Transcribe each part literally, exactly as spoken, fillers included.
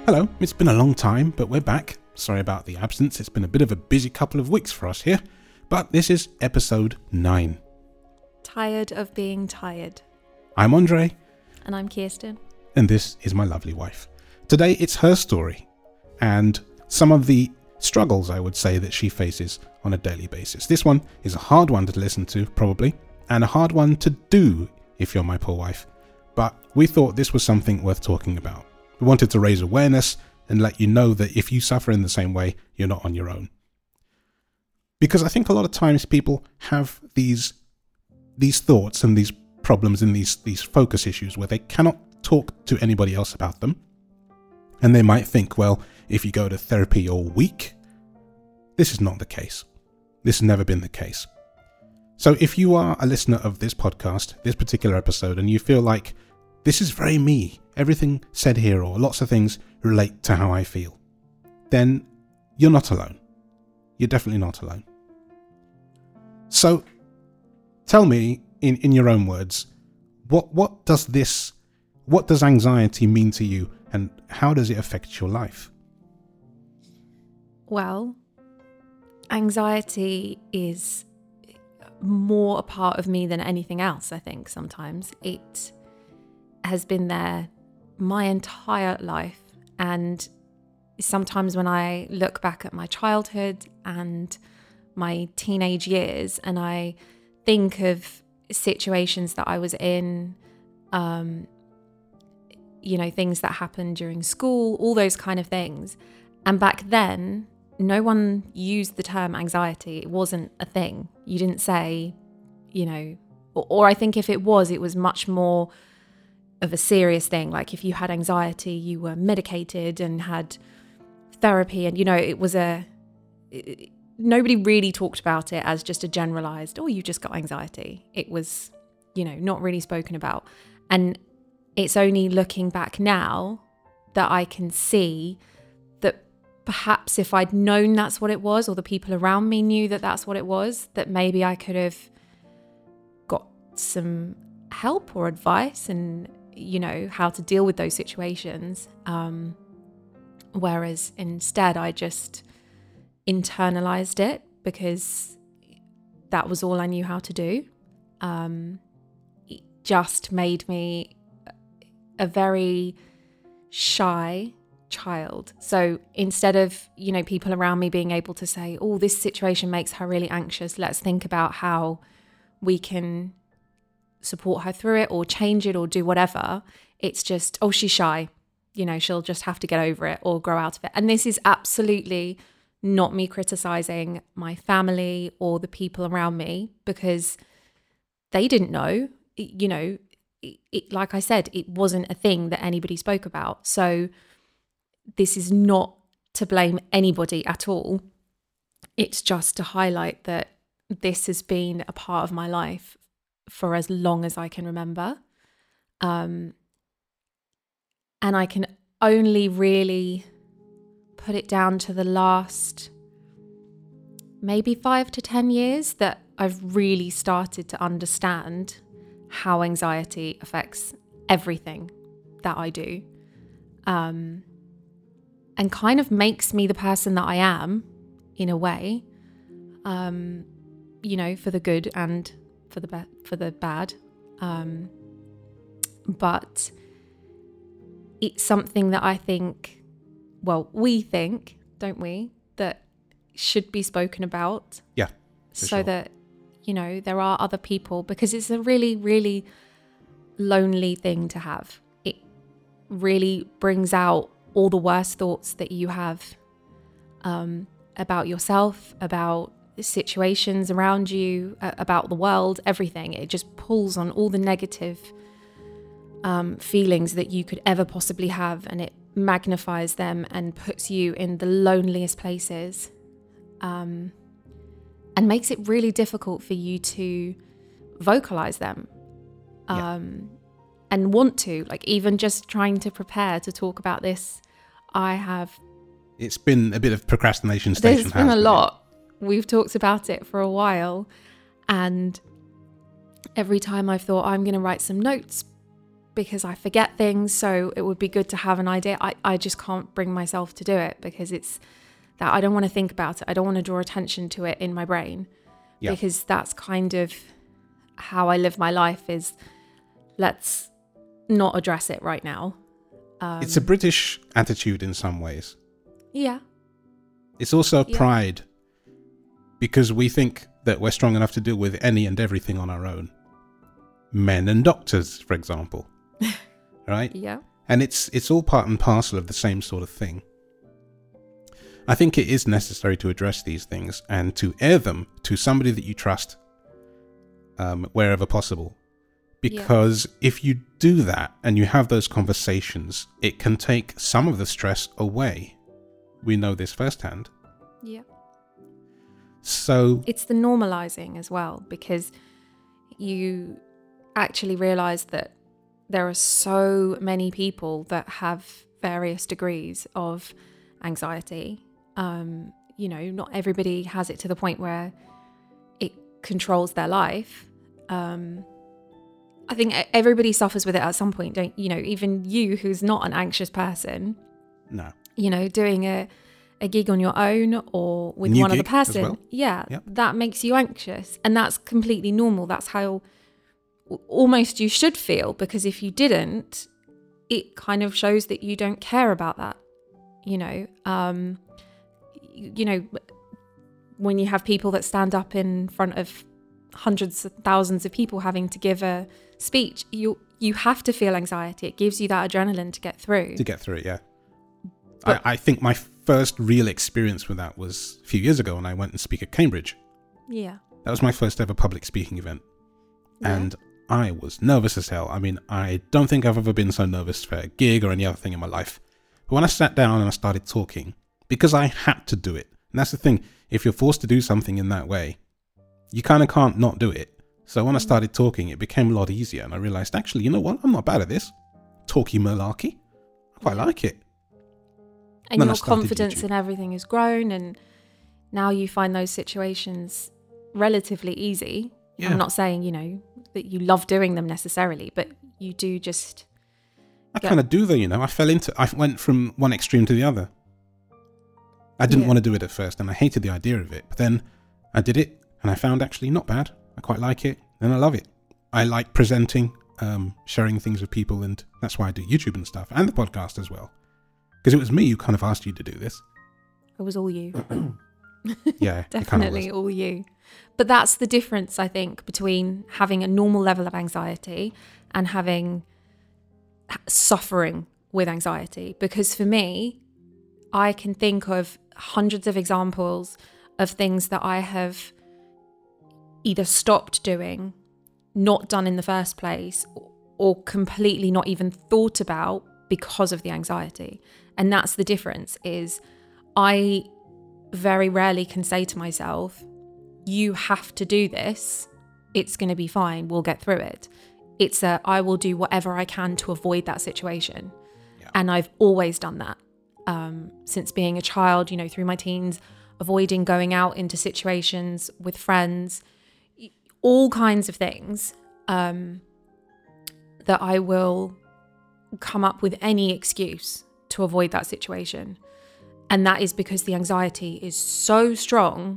Hello, it's been a long time, but we're back. Sorry about the absence, it's been a bit of a busy couple of weeks for us here, but this is episode nine. Tired of being tired. I'm Andre. And I'm Kirsten. And this is my lovely wife. Today it's her story, and some of the struggles, I would say, that she faces on a daily basis. This one is a hard one to listen to, probably, and a hard one to do if you're my poor wife, but we thought this was something worth talking about. We wanted to raise awareness and let you know that if you suffer in the same way, you're not on your own. Because I think a lot of times people have these these thoughts and these problems and these, these focus issues where they cannot talk to anybody else about them. And they might think, well, if you go to therapy all week, this is not the case. This has never been the case. So if you are a listener of this podcast, this particular episode, and you feel like this is very me, everything said here or lots of things relate to how I feel, then you're not alone. You're definitely not alone. So tell me in, in your own words, what what does this, what does anxiety mean to you, and how does it affect your life? Well, anxiety is more a part of me than anything else, I think, sometimes. It has been there my entire life, and sometimes when I look back at my childhood and my teenage years and I think of situations that I was in, um, you know, things that happened during school, all those kind of things. And back then, no one used the term anxiety. It wasn't a thing. You didn't say, you know, or, or I think if it was, it was much more of a serious thing. Like if you had anxiety, you were medicated and had therapy, and, you know, it was a, it, nobody really talked about it as just a generalized, oh, you just got anxiety. It was, you know, not really spoken about. And it's only looking back now that I can see that perhaps if I'd known that's what it was, or the people around me knew that that's what it was, that maybe I could have got some help or advice and, you know, how to deal with those situations. Um, whereas instead I just internalized it because that was all I knew how to do. Um, it just made me a very shy child. So instead of, you know, people around me being able to say, oh, this situation makes her really anxious, let's think about how we can support her through it or change it or do whatever, it's just, oh, she's shy, you know, she'll just have to get over it or grow out of it. And this is absolutely not me criticizing my family or the people around me, because they didn't know, you know, it, it, like I said, it wasn't a thing that anybody spoke about. So this is not to blame anybody at all. It's just to highlight that this has been a part of my life for as long as I can remember. Um, and I can only really put it down to the last maybe five to ten years that I've really started to understand how anxiety affects everything that I do. Um, and kind of makes me the person that I am in a way, um, you know, for the good and for the be- for the bad. Um, but it's something that I think, well, we think, don't we, that should be spoken about. Yeah. So sure. that, you know, there are other people, because it's a really, really lonely thing to have. It really brings out all the worst thoughts that you have um, about yourself, about situations around you, uh, about the world, everything. It just pulls on all the negative um, feelings that you could ever possibly have, and it magnifies them and puts you in the loneliest places, um, and makes it really difficult for you to vocalize them. Um, yeah. And want to, like, even just trying to prepare to talk about this, I have... It's been a bit of procrastination station. There's been a lot. We've talked about it for a while, and every time I've thought, I'm going to write some notes because I forget things. So it would be good to have an idea. I, I just can't bring myself to do it because it's that I don't want to think about it. I don't want to draw attention to it in my brain Yeah. because that's kind of how I live my life is let's not address it right now. Um, It's a British attitude in some ways. yeah. It's also Yeah. pride because we think that we're strong enough to deal with any and everything on our own. Men and doctors, for example. Right? Yeah. And it's it's all part and parcel of the same sort of thing. I think it is necessary to address these things and to air them to somebody that you trust um, wherever possible. Because yeah. if you do that and you have those conversations, it can take some of the stress away. We know this firsthand. Yeah. So it's the normalizing as well, because you actually realize that there are so many people that have various degrees of anxiety. Um, you know, not everybody has it to the point where it controls their life. Um, I think everybody suffers with it at some point, don't you know, even you who's not an anxious person. No. You know, doing a, a gig on your own or with New one other gig person. as well. Yeah, Yep. that makes you anxious. And that's completely normal. That's how almost you should feel, because if you didn't, it kind of shows that you don't care about that. You know, um, you, you know, when you have people that stand up in front of hundreds of thousands of people having to give a speech, you you have to feel anxiety. It gives you that adrenaline to get through. To get through it, yeah. But, I, I think my first real experience with that was a few years ago when I went and speak at Cambridge. Yeah. That was my first ever public speaking event. Yeah. And I was nervous as hell. I mean, I don't think I've ever been so nervous for a gig or any other thing in my life. But when I sat down and I started talking, because I had to do it, and that's the thing, if you're forced to do something in that way, you kind of can't not do it. So when I started talking, it became a lot easier. And I realized, actually, you know what? I'm not bad at this. Talky malarkey. I quite like it. And Then I your started confidence YouTube. in everything has grown, and now you find those situations relatively easy. Yeah. I'm not saying, you know, that you love doing them necessarily, but you do just... I Yeah. kind of do though, you know. I fell into, I went from one extreme to the other. I didn't Yeah. want to do it at first and I hated the idea of it. But then I did it and I found actually not bad. I quite like it and I love it. I like presenting, um, sharing things with people, and that's why I do YouTube and stuff and the podcast as well. Because it was me who kind of asked you to do this. It was all you. Yeah, it kind of Definitely was. all you. But that's the difference, I think, between having a normal level of anxiety and having suffering with anxiety. Because for me, I can think of hundreds of examples of things that I have either stopped doing, not done in the first place, or completely not even thought about because of the anxiety. And that's the difference, is I very rarely can say to myself, you have to do this, it's going to be fine, we'll get through it. It's a, I will do whatever I can to avoid that situation. Yeah. And I've always done that um, since being a child, you know, through my teens, avoiding going out into situations with friends, all kinds of things um, that I will come up with any excuse to avoid that situation. And that is because the anxiety is so strong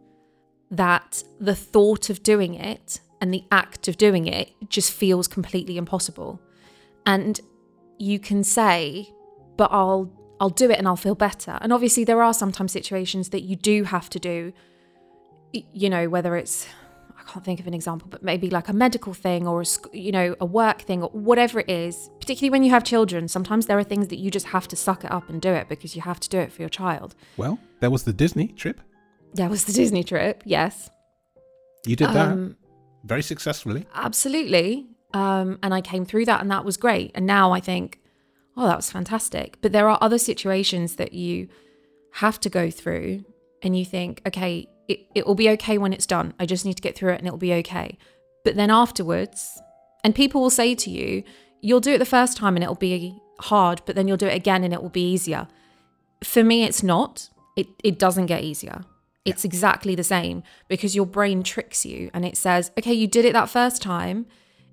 that the thought of doing it and the act of doing it just feels completely impossible. And you can say, but I'll I'll do it and I'll feel better. And obviously there are sometimes situations that you do have to do, you know, whether it's, I can't think of an example, but maybe like a medical thing or, a, you know, a work thing or whatever it is, particularly when you have children. Sometimes there are things that you just have to suck it up and do it because you have to do it for your child. Well, there was the Disney trip. That was the Disney trip, yes. You did that Um, very successfully. Absolutely. Um, and I came through that and that was great. And now I think, oh, that was fantastic. But there are other situations that you have to go through and you think, okay, it, it will be okay when it's done. I just need to get through it and it'll be okay. But then afterwards, and people will say to you, you'll do it the first time and it'll be hard, but then you'll do it again and it will be easier. For me, it's not. It it doesn't get easier. It's exactly the same because your brain tricks you and it says, okay, you did it that first time.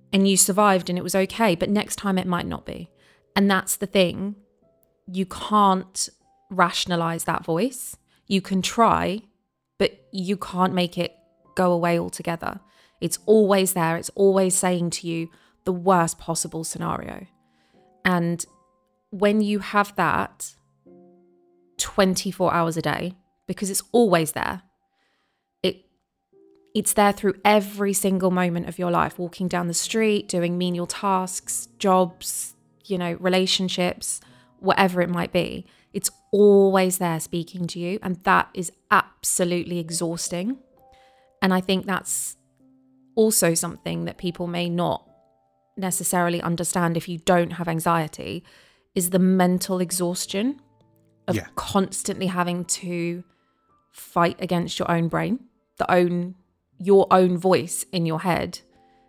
and you survived and it was okay, but next time it might not be. And that's the thing. You can't rationalize that voice. You can try, but you can't make it go away altogether. It's always there. It's always saying to you the worst possible scenario. And when you have that twenty-four hours a day, because it's always there, it it's there through every single moment of your life, walking down the street, doing menial tasks, jobs, you know, relationships, whatever it might be. It's always there speaking to you, and that is absolutely exhausting. And I think that's also something that people may not necessarily understand if you don't have anxiety, is the mental exhaustion of yeah. constantly having to fight against your own brain, the own your own voice in your head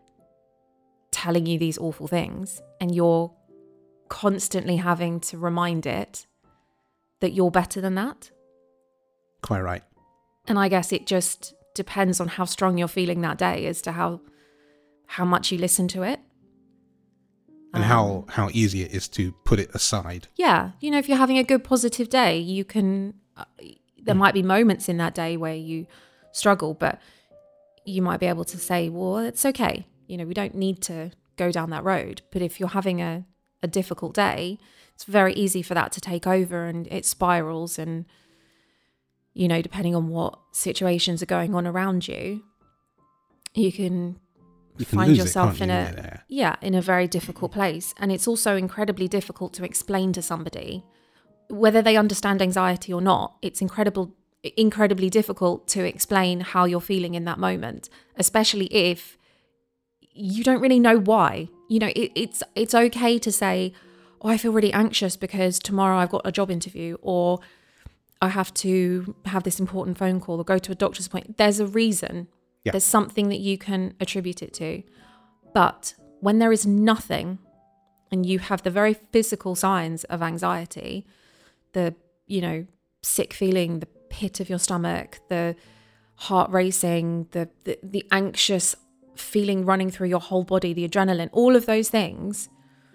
telling you these awful things, and you're constantly having to remind it that you're better than that. Quite right. And I guess it just depends on how strong you're feeling that day as to how how much you listen to it. And um, how, how easy it is to put it aside. Yeah. You know, if you're having a good positive day, you can, uh, there mm. might be moments in that day where you struggle, but you might be able to say, well, it's okay. You know, we don't need to go down that road. But if you're having a, a difficult day, it's very easy for that to take over, and it spirals. And, you know, depending on what situations are going on around you, you can, you can find lose yourself it, in you? a yeah. yeah in a very difficult place. And it's also incredibly difficult to explain to somebody, whether they understand anxiety or not. It's incredible incredibly difficult to explain how you're feeling in that moment, especially if you don't really know why. You know, it, it's it's okay to say, oh, I feel really anxious because tomorrow I've got a job interview, or I have to have this important phone call, or go to a doctor's appointment. There's a reason. Yeah. There's something that you can attribute it to. But when there is nothing, and you have the very physical signs of anxiety, the, you know, sick feeling, the pit of your stomach, the heart racing, the, the the anxious feeling running through your whole body, the adrenaline, all of those things,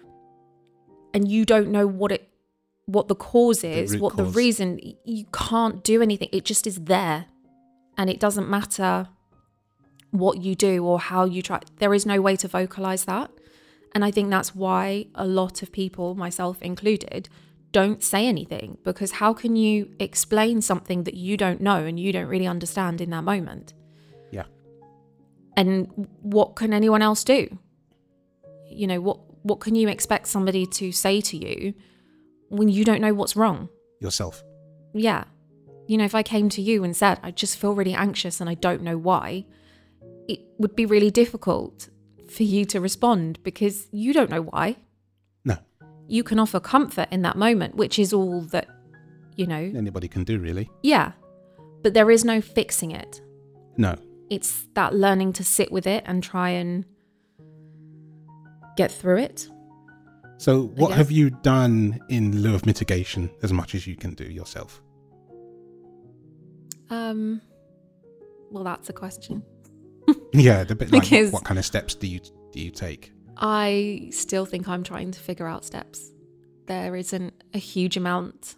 and you don't know what it what the cause is, the what cause. The reason, you can't do anything. It just is there, and it doesn't matter what you do or how you try. There is no way to vocalize that. And I think that's why a lot of people, myself included, don't say anything, because how can you explain something that you don't know and you don't really understand in that moment? Yeah. And what can anyone else do? You know, what what can you expect somebody to say to you when you don't know what's wrong? Yourself. Yeah. You know, if I came to you and said, I just feel really anxious and I don't know why, it would be really difficult for you to respond, because you don't know why. No. You can offer comfort in that moment, which is all that, you know, anybody can do, really. Yeah. But there is no fixing it. No. It's that learning to sit with it and try and get through it. So what have you done in lieu of mitigation, as much as you can do yourself? Um, well, that's a question. Yeah, the bit like Because what kind of steps do you do you take? I still think I'm trying to figure out steps. There isn't a huge amount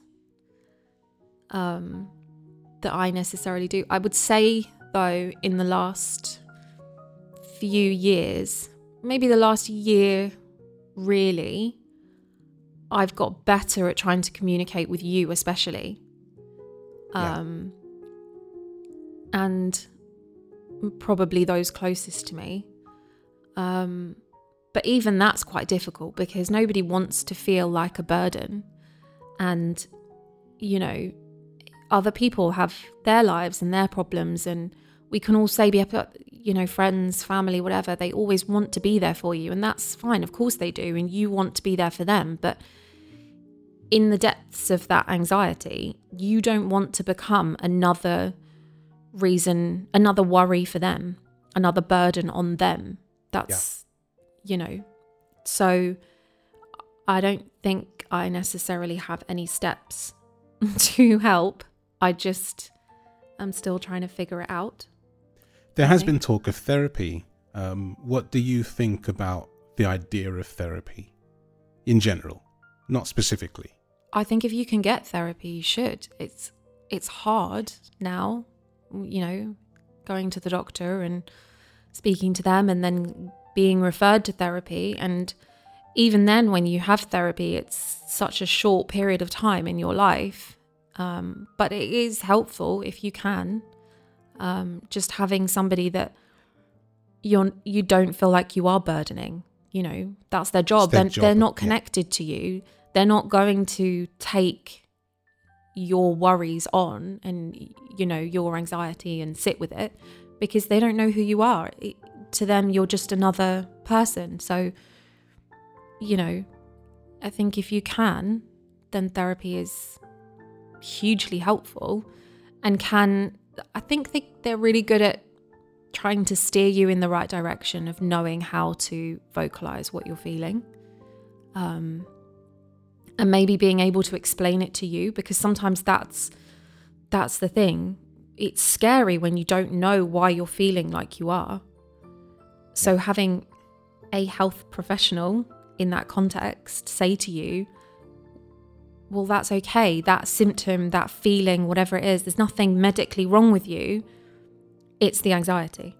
um, that I necessarily do. I would say, though, in the last few years, maybe the last year, really, I've got better at trying to communicate with you, especially. Um, yeah. And probably those closest to me. Um, but even that's quite difficult, because nobody wants to feel like a burden. And, you know, other people have their lives and their problems, and we can all say, you know, friends, family, whatever, they always want to be there for you, and that's fine. Of course they do, and you want to be there for them. But in the depths of that anxiety, you don't want to become another reason, another worry for them, another burden on them. That's, yeah. you know, so I don't think I necessarily have any steps to help. I just am still trying to figure it out. There has been talk of therapy Um, what do you think about the idea of therapy in general, not specifically? I think if you can get therapy, you should. It's it's hard now, you know, going to the doctor and speaking to them and then being referred to therapy. And even then, when you have therapy, it's such a short period of time in your life. Um, but it is helpful if you can. Um, just having somebody that you're, you don't feel like you are burdening. You know, that's their job. Their they're, job, they're not yeah. connected to you. They're not going to take your worries on and, you know, your anxiety and sit with it because they don't know who you are. It, to them, you're just another person. So, you know, I think if you can, then therapy is hugely helpful and can, I think they, they're really good at trying to steer you in the right direction of knowing how to vocalize what you're feeling. Um, and maybe being able to explain it to you, because sometimes that's that's the thing. It's scary when you don't know why you're feeling like you are. So having a health professional in that context say to you, well, that's okay. That symptom, that feeling, whatever it is, there's nothing medically wrong with you. It's the anxiety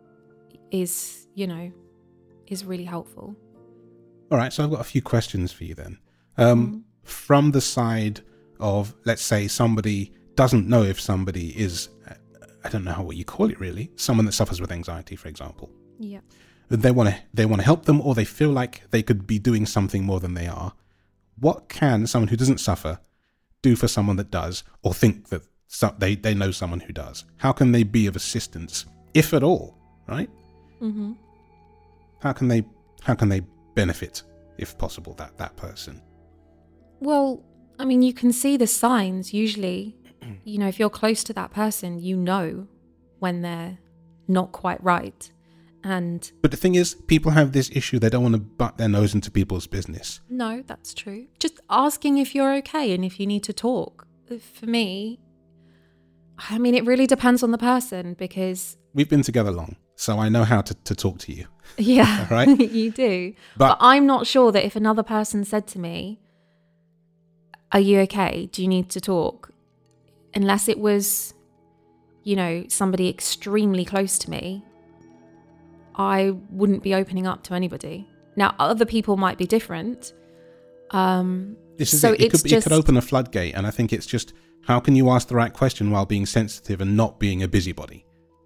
is, you know, is really helpful. All right, so I've got a few questions for you then. Um, Mm. From the side of, let's say somebody doesn't know if somebody is, I don't know how what you call it really, someone that suffers with anxiety, for example. Yeah. They want to they want to help them, or they feel like they could be doing something more than they are. What can someone who doesn't suffer do for someone that does, or think that so, they, they know someone who does? How can they be of assistance, if at all, right? Mm-hmm. How can they how can they benefit, if possible, that, that person? Well, I mean, you can see the signs usually. You know, if you're close to that person, you know when they're not quite right. And But the thing is, people have this issue, they don't want to butt their nose into people's business. no, that's true. Just asking if you're okay and if you need to talk. For me, I mean, it really depends on the person because, We've been together long, so I know how to, to talk to you. yeah, Right? you do. But- But I'm not sure that if another person said to me, are you okay? Do you need to talk? Unless it was, you know, somebody extremely close to me, I wouldn't be opening up to anybody. Now, other people might be different. Um, This is so it. It it's could, just, it could open a floodgate, and I think it's just, how can you ask the right question while being sensitive and not being a busybody?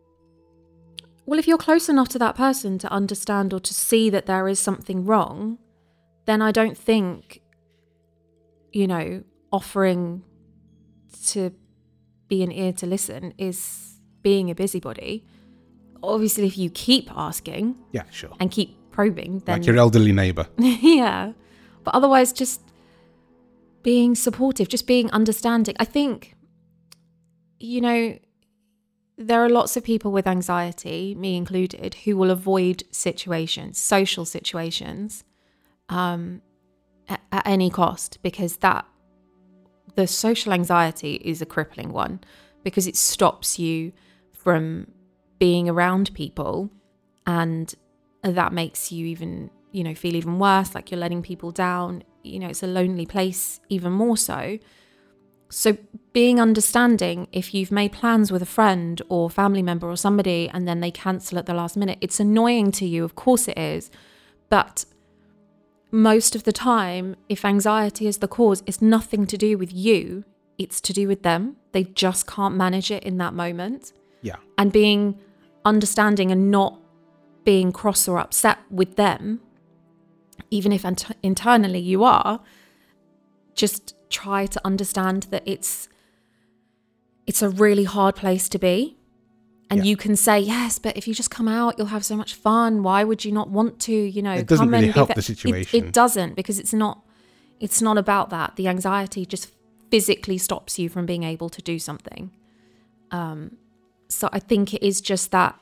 well, if you're close enough to that person to understand or to see that there is something wrong, then I don't think, you know, offering to be an ear to listen is being a busybody. Obviously, if you keep asking Yeah, sure. and keep probing, then Like your elderly neighbour. yeah. But otherwise, just being supportive, just being understanding. I think, you know, there are lots of people with anxiety, me included, who will avoid situations, social situations, um, at, at any cost, because that the social anxiety is a crippling one, because it stops you from being around people, and that makes you even, you know, feel even worse, like you're letting people down. You know, it's a lonely place even more so. So being understanding, if you've made plans with a friend or family member or somebody and then they cancel at the last minute, it's annoying to you, of course it is. But most of the time, if anxiety is the cause, it's nothing to do with you, it's to do with them. They just can't manage it in that moment. Yeah. And being understanding and not being cross or upset with them, even if int- internally you are, just try to understand that it's it's a really hard place to be. And Yeah. you can say, yes, but if you just come out, you'll have so much fun. Why would you not want to, you know, It doesn't come really and be help fa- the It- situation. It, doesn't, because it's not it's not about that. The anxiety just physically stops you from being able to do something. Um, so I think it is just that,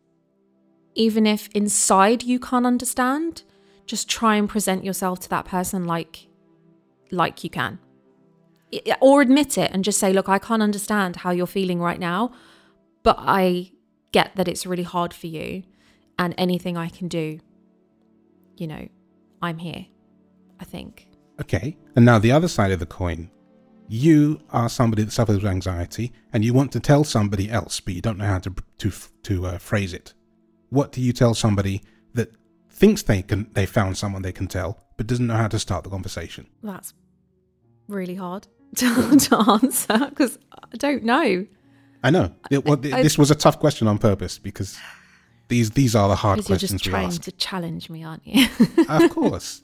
even if inside you can't understand, just try and present yourself to that person like like you can. I- Or admit it and just say, look, I can't understand how you're feeling right now, but I get that it's really hard for you. and anything I can do, you know, I'm here, I think. Okay. And now the other side of the coin. You are somebody that suffers with anxiety and you want to tell somebody else, but you don't know how to to to uh, phrase it. What do you tell somebody that thinks they can they found someone they can tell, but doesn't know how to start the conversation? That's really hard to, to answer because I don't know. I know. It, well, I, this was a tough question on purpose because these these are the hard questions we ask. You're just trying to challenge me, aren't you? Of course.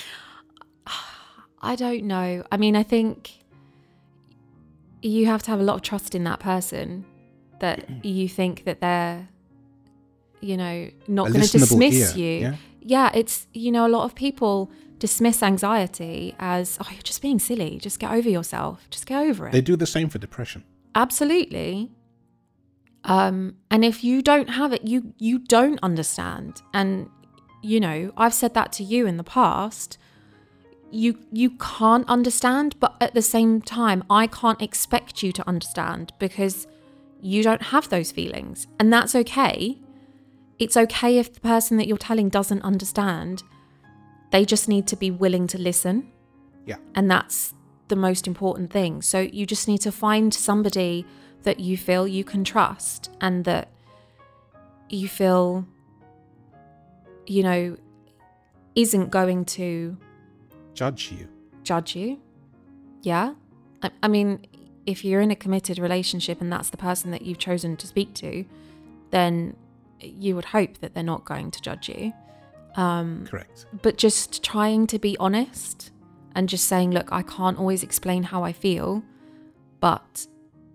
I don't know. I mean, I think you have to have a lot of trust in that person that you think that they're, you know, not going to dismiss ear, you. Yeah? yeah, it's, you know, a lot of people dismiss anxiety as, oh, you're just being silly. Just get over yourself. Just get over it. They do the same for depression. Absolutely. Um, and if you don't have it, you you don't understand. And, you know, I've said that to you in the past. You you can't understand, but at the same time, I can't expect you to understand because you don't have those feelings. And that's okay. It's okay if the person that you're telling doesn't understand. They just need to be willing to listen. Yeah. And that's the most important thing. So you just need to find somebody that you feel you can trust and that you feel, you know, isn't going to judge you. Judge you. Yeah. I, I mean, if you're in a committed relationship and that's the person that you've chosen to speak to, then you would hope that they're not going to judge you. Um, Correct. But just trying to be honest and just saying, look, I can't always explain how I feel, but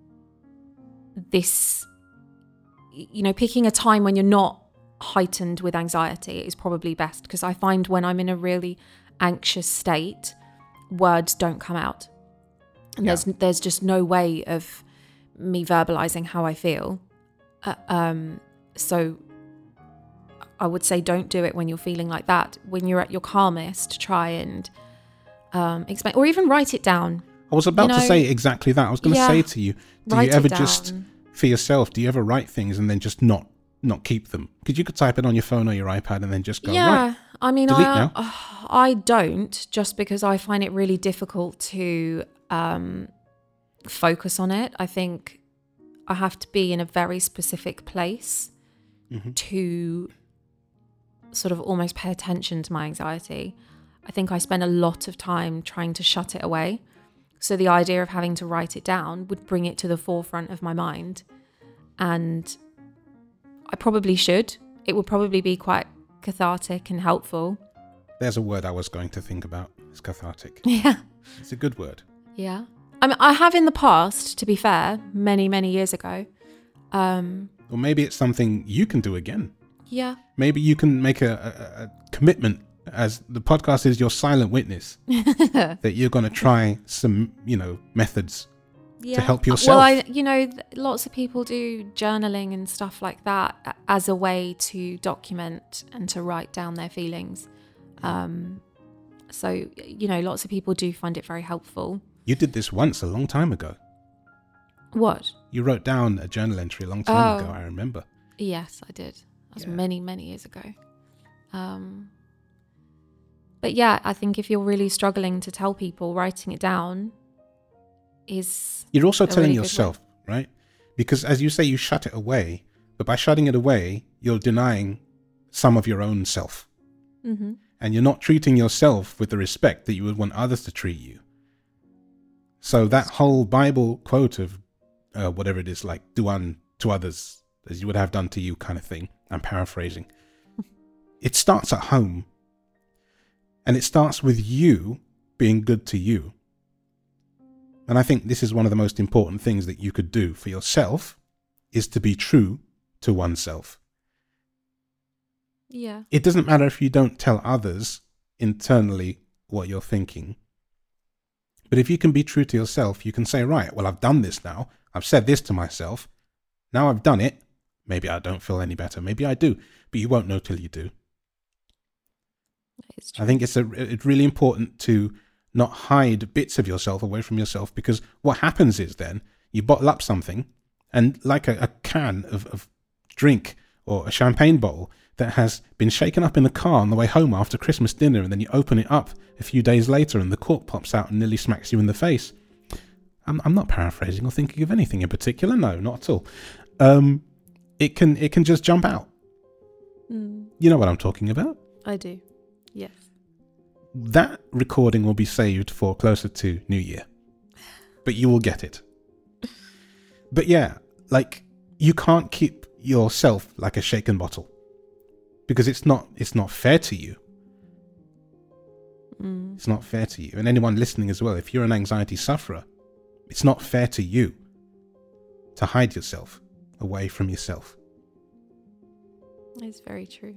this, you know, picking a time when you're not heightened with anxiety is probably best, because I find when I'm in a really anxious state, words don't come out. And yeah. there's there's just no way of me verbalizing how I feel. Uh, um, so I would say don't do it when you're feeling like that. When you're at your calmest, try and um, explain, or even write it down. I was about you know, to say exactly that. I was going to yeah, say to you, do you ever just, for yourself, do you ever write things and then just not not keep them? Because you could type it on your phone or your iPad and then just go, yeah, right, I mean, delete I, now. Uh, I don't, just because I find it really difficult to um, focus on it. I think I have to be in a very specific place mm-hmm. to sort of almost pay attention to my anxiety. I think I spend a lot of time trying to shut it away. So the idea of having to write it down would bring it to the forefront of my mind. And I probably should. It would probably be quite cathartic and helpful. There's a word I was going to think about. It's cathartic. Yeah. It's a good word. Yeah. I mean, I have in the past, to be fair, many, many years ago. Um, or maybe it's something you can do again. Yeah. Maybe you can make a, a, a commitment, as the podcast is your silent witness, that you're going to try some, you know, methods yeah. to help yourself. Well, I, you know, lots of people do journaling and stuff like that as a way to document and to write down their feelings. Um, so, you know, lots of people do find it very helpful. You did this once a long time ago. What? You wrote down a journal entry a long time oh. ago, I remember. Yes, I did. That was yeah. many, many years ago. Um, but yeah, I think if you're really struggling to tell people, writing it down is... You're also telling really yourself, right? Because as you say, you shut it away, but by shutting it away, you're denying some of your own self. Mm-hmm. And you're not treating yourself with the respect that you would want others to treat you. So that whole Bible quote of uh, whatever it is, like, do unto others as you would have done to you kind of thing, I'm paraphrasing. It starts at home. And it starts with you being good to you. And I think this is one of the most important things that you could do for yourself, is to be true to oneself. Yeah. It doesn't matter if you don't tell others internally what you're thinking. But if you can be true to yourself, you can say, right, well, I've done this now. I've said this to myself. Now I've done it. Maybe I don't feel any better. Maybe I do. But you won't know till you do. I think it's a, it's really important to not hide bits of yourself away from yourself, because what happens is then you bottle up something, and like a, a can of, of drink or a champagne bottle, that has been shaken up in the car on the way home after Christmas dinner, and then you open it up a few days later and the cork pops out and nearly smacks you in the face. I'm, I'm not paraphrasing or thinking of anything in particular. No, not at all. Um, it can it can just jump out. Mm. You know what I'm talking about? I do. Yes. That recording will be saved for closer to New Year, but you will get it. But yeah, like, you can't keep yourself like a shaken bottle, because it's not it's not fair to you. Mm. It's not fair to you, and anyone listening as well. If you're an anxiety sufferer, it's not fair to you to hide yourself away from yourself. It's very true.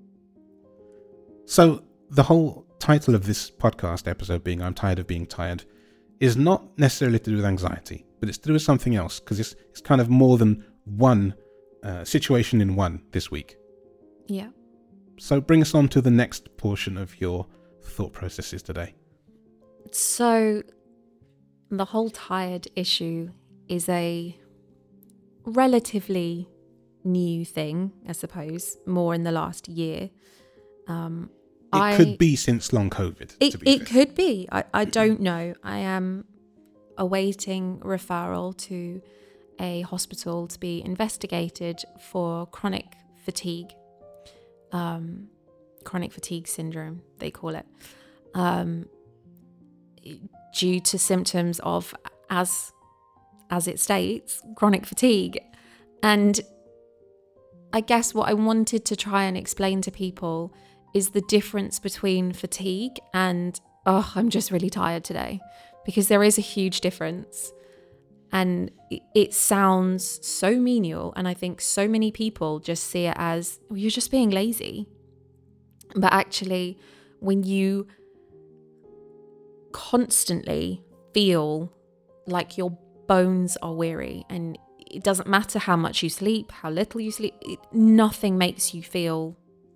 So the whole title of this podcast episode being "I'm Tired of Being Tired" is not necessarily to do with anxiety, but it's to do with something else, because it's it's kind of more than one uh, situation in one this week. Yeah. So bring us on to the next portion of your thought processes today. So the whole tired issue is a relatively new thing, I suppose, more in the last year. Um, it I, could be since long COVID. It, to be it fair. could be. I, I don't know. I am awaiting referral to a hospital to be investigated for chronic fatigue. Um, chronic fatigue syndrome, they call it. Um, due to symptoms of, as as it states, chronic fatigue. And I guess what I wanted to try and explain to people is the difference between fatigue and, oh, I'm just really tired today, because there is a huge difference. And it sounds so menial, and I think so many people just see it as, well, you're just being lazy. But actually, when you constantly feel like your bones are weary, and it doesn't matter how much you sleep, how little you sleep, it, nothing makes you feel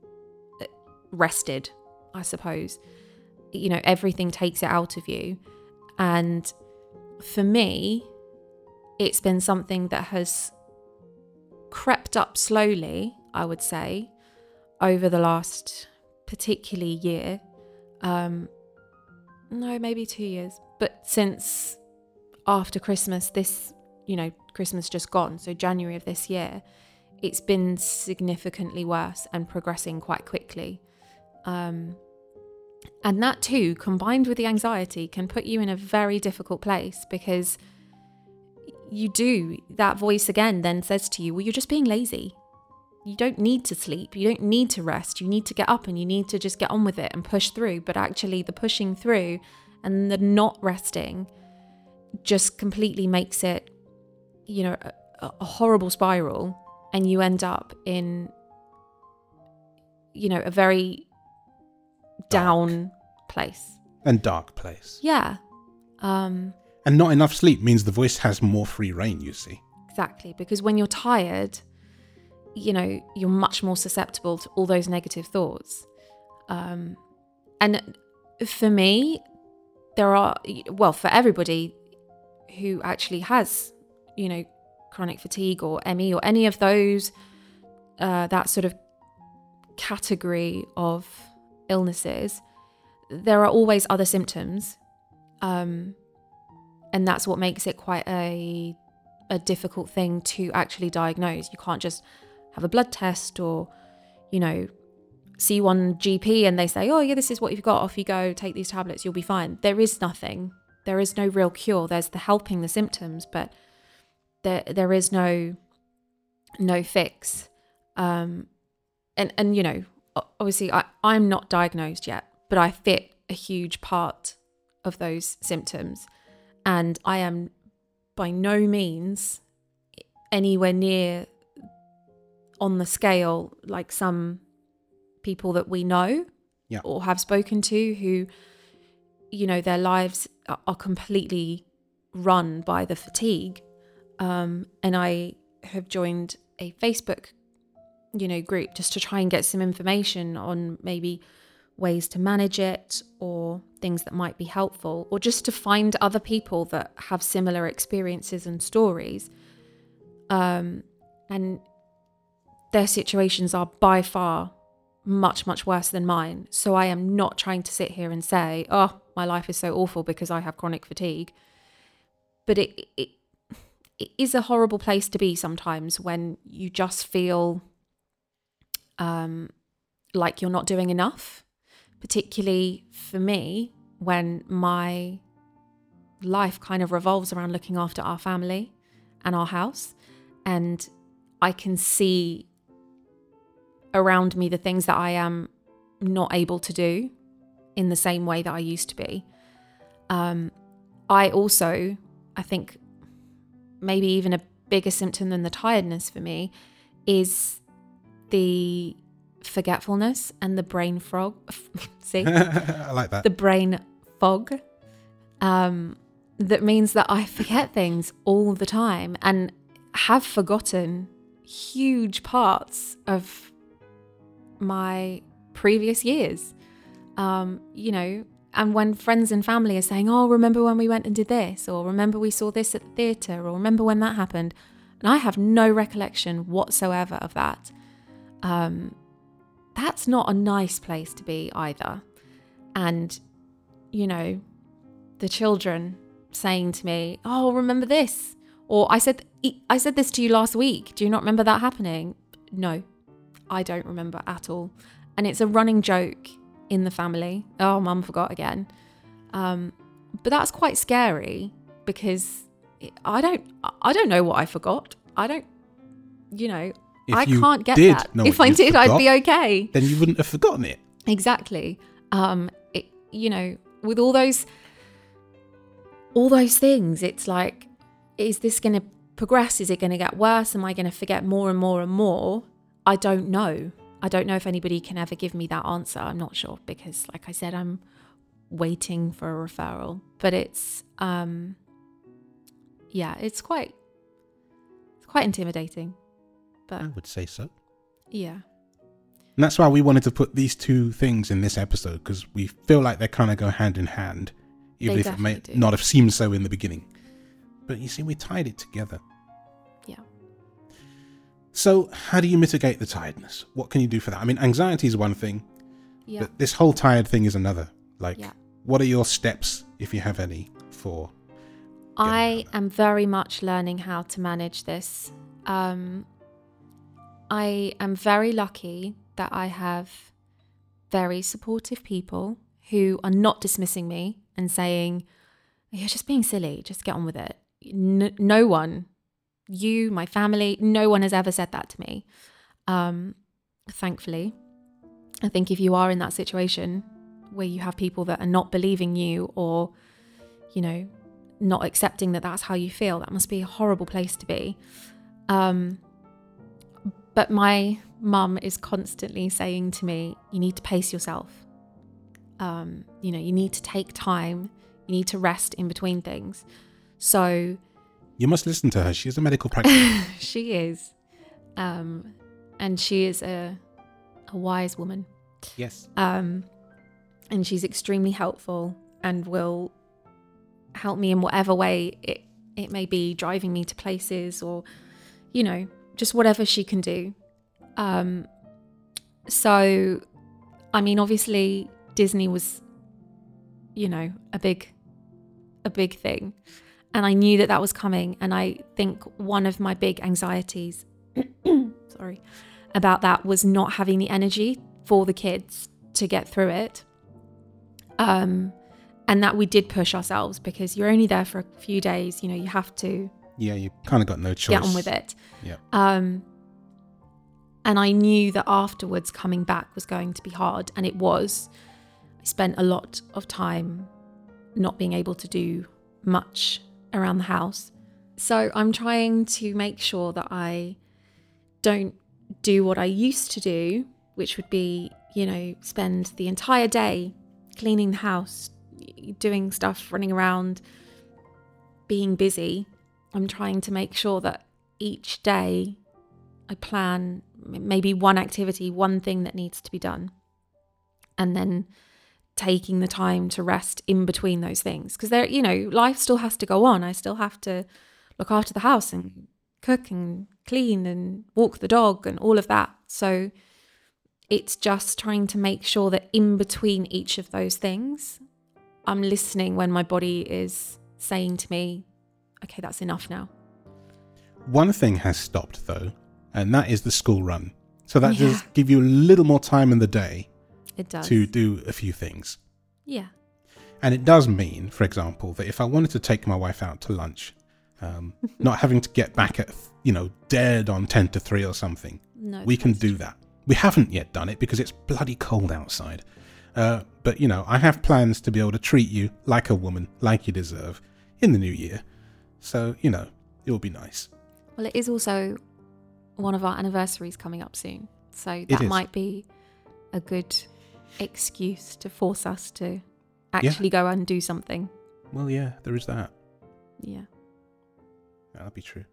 rested, I suppose. You know, everything takes it out of you. And for me, it's been something that has crept up slowly, I would say, over the last particularly year. Um, no, maybe two years. But since after Christmas, this, you know, Christmas just gone, so January of this year, it's been significantly worse and progressing quite quickly. Um, and that too, combined with the anxiety, can put you in a very difficult place, because you do, that voice again then says to you, well, you're just being lazy. You don't need to sleep. You don't need to rest. You need to get up and you need to just get on with it and push through. But actually the pushing through and the not resting just completely makes it, you know, a, a horrible spiral. And you end up in, you know, a very down dark. place. And dark place. Yeah. Um, and not enough sleep means the voice has more free reign, you see. Exactly. Because when you're tired, you know, you're much more susceptible to all those negative thoughts. Um, and for me, there are, well, for everybody who actually has, you know, chronic fatigue or M E or any of those, uh, that sort of category of illnesses, there are always other symptoms. Um, and that's what makes it quite a, a difficult thing to actually diagnose. You can't just have a blood test or, you know, see one G P and they say, oh yeah, this is what you've got, off you go, take these tablets, you'll be fine. There is nothing. There is no real cure. There's the helping the symptoms, but there there is no no fix. Um, and, and you know, obviously I, I'm not diagnosed yet, but I fit a huge part of those symptoms. And I am by no means anywhere near on the scale like some people that we know yeah. or have spoken to who, you know, their lives are completely run by the fatigue. Um, and I have joined a Facebook, you know, group just to try and get some information on maybe ways to manage it or things that might be helpful, or just to find other people that have similar experiences and stories. Um, and their situations are by far much, much worse than mine. So I am not trying to sit here and say, oh, my life is so awful because I have chronic fatigue. But it, it, it is a horrible place to be sometimes when you just feel um, like you're not doing enough, particularly for me when my life kind of revolves around looking after our family and our house. And I can see around me the things that I am not able to do in the same way that I used to be. Um, I also, I think maybe even a bigger symptom than the tiredness for me is the forgetfulness and the brain fog. See? I like that. The brain fog. Um, that means that I forget things all the time and have forgotten huge parts of my previous years. Um, you know, and when friends and family are saying, oh, remember when we went and did this, or remember we saw this at the theatre, or remember when that happened, and I have no recollection whatsoever of that. Um, that's not a nice place to be either. And, you know, the children saying to me, oh, remember this? Or I said, I said this to you last week. Do you not remember that happening? No, I don't remember at all. And it's a running joke in the family. Oh, mum forgot again. Um, but that's quite scary because it, I don't, I don't know what I forgot. I don't, you know, If I you can't get did that. know If what I you did, forgot, I'd be okay. Then you wouldn't have forgotten it. Exactly. Um, it, you know, with all those, all those things, it's like, is this going to progress? Is it going to get worse? Am I going to forget more and more and more? I don't know. I don't know if anybody can ever give me that answer. I'm not sure because, like I said, I'm waiting for a referral. But it's, um, yeah, it's quite, it's quite intimidating. But I would say so. Yeah. And that's why we wanted to put these two things in this episode, because we feel like they kind of go hand in hand, even They if it may definitely do. not have seemed so in the beginning. But you see, we tied it together. Yeah. So how do you mitigate the tiredness? What can you do for that? I mean, anxiety is one thing, Yeah. but this whole tired thing is another. Like, Yeah. what are your steps, if you have any, for I am very much learning how to manage this. Um, I am very lucky that I have very supportive people who are not dismissing me and saying, you're just being silly, just get on with it. No, no one, you, my family, no one has ever said that to me. Um, thankfully, I think if you are in that situation where you have people that are not believing you or, you know, not accepting that that's how you feel, that must be a horrible place to be. Um, but my mum is constantly saying to me, you need to pace yourself. Um, you know, you need to take time. You need to rest in between things. So you must listen to her. She's a medical practitioner. she is. Um, and she is a, a wise woman. Yes. Um, and she's extremely helpful and will help me in whatever way it, it may be, driving me to places or, you know, just whatever she can do. Um, so, I mean, obviously Disney was, you know, a big, a big thing. And I knew that that was coming. And I think one of my big anxieties, sorry, about that was not having the energy for the kids to get through it. Um, and that we did push ourselves because you're only there for a few days. You know, you have to Yeah, you kind of got no choice. get on with it. Yeah. Um, and I knew that afterwards coming back was going to be hard. And it was. I spent a lot of time not being able to do much around the house. So I'm trying to make sure that I don't do what I used to do, which would be, you know, spend the entire day cleaning the house, doing stuff, running around, being busy. I'm trying to make sure that each day I plan maybe one activity, one thing that needs to be done, and then taking the time to rest in between those things. Because there, you know, life still has to go on. I still have to look after the house and cook and clean and walk the dog and all of that. So it's just trying to make sure that in between each of those things, I'm listening when my body is saying to me, okay, that's enough now. One thing has stopped though, and that is the school run. So that Yeah. does give you a little more time in the day It does. to do a few things. Yeah. And it does mean, for example, that if I wanted to take my wife out to lunch, um, not having to get back at, you know, dead on ten to three or something, No, we can that's do true. that. We haven't yet done it because it's bloody cold outside. Uh, but, you know, I have plans to be able to treat you like a woman, like you deserve, in the new year. So, you know, it will be nice. Well, it is also one of our anniversaries coming up soon. So It that is. might be a good excuse to force us to actually go and do something. Well, yeah, there is that. Yeah. That'll be true.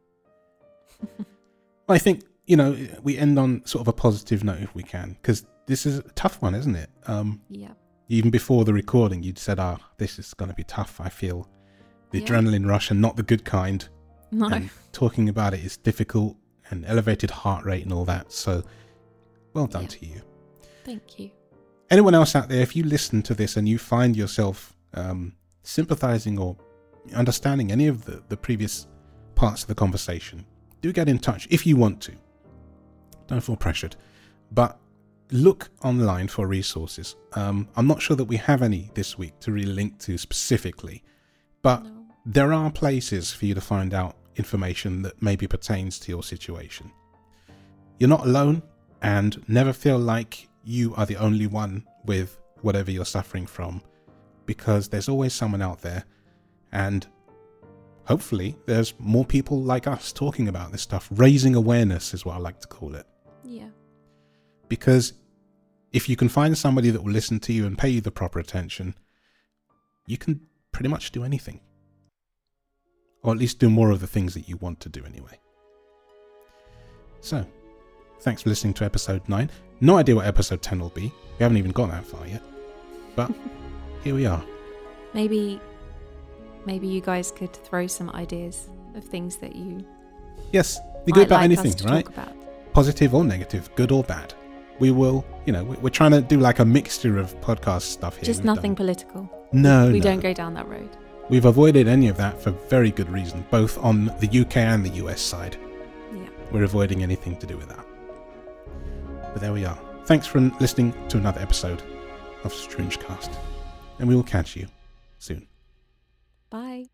I think, you know, we end on sort of a positive note if we can, because this is a tough one, isn't it? Um, Yeah. even before the recording, you'd said, ah, this is going to be tough. I feel the Yeah. adrenaline rush and not the good kind. No. And talking about it is difficult and elevated heart rate and all that. So well done Yeah. to you. Thank you. Anyone else out there, if you listen to this and you find yourself um, sympathizing or understanding any of the, the previous parts of the conversation, do get in touch if you want to. Don't feel pressured. But look online for resources. Um, I'm not sure that we have any this week to really link to specifically, but No. there are places for you to find out information that maybe pertains to your situation. You're not alone, and never feel like you are the only one with whatever you're suffering from, because there's always someone out there, and hopefully there's more people like us talking about this stuff. Raising awareness is what I like to call it. Yeah. Because if you can find somebody that will listen to you and pay you the proper attention, you can pretty much do anything. Or at least do more of the things that you want to do anyway. So, thanks for listening to episode nine. No idea what episode ten will be. We haven't even got that far yet. But here we are. Maybe, maybe you guys could throw some ideas of things that you Yes, be might good about like us anything, to right? talk about. Positive or negative, good or bad. We will, you know, we- we're trying to do like a mixture of podcast stuff here. Just We've nothing done- political. No, We no. don't go down that road. We've avoided any of that for very good reason, both on the U K and the U S side. Yeah. We're avoiding anything to do with that. But there we are. Thanks for listening to another episode of Stringecast, and we will catch you soon. Bye.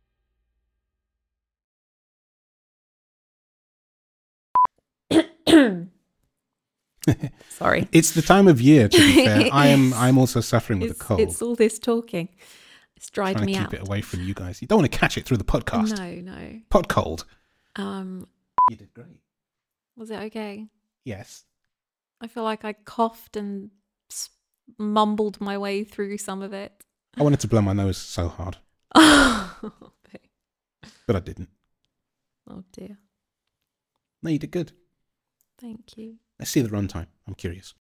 Sorry. It's the time of year, to be fair. I am I'm also suffering with It's, a cold. it's all this talking. It's dried Trying to me keep out. it away from you guys. You don't want to catch it through the podcast. No, no. Pod cold. Um, You did great. was it okay? Yes. I feel like I coughed and s- mumbled my way through some of it. I wanted to blow my nose so hard, Oh but I didn't. dear. No, you did good. Thank you. Let's see the runtime. I'm curious.